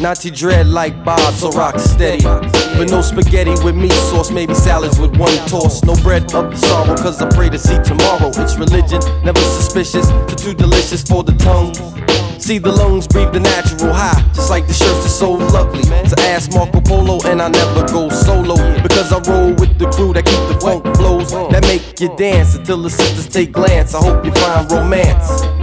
Nazi dread like Bob, so rock steady. But no spaghetti with meat sauce, maybe salads with one toss. No bread of sorrow, cause I pray to see tomorrow. It's religion, never suspicious, too delicious for the tongue. See the lungs breathe the natural high, just like the shirts are so lovely. So ask Marco Polo and I never go solo, because I roll with the crew that keep the funk flows that make you dance until the sisters take glance. I hope you find romance.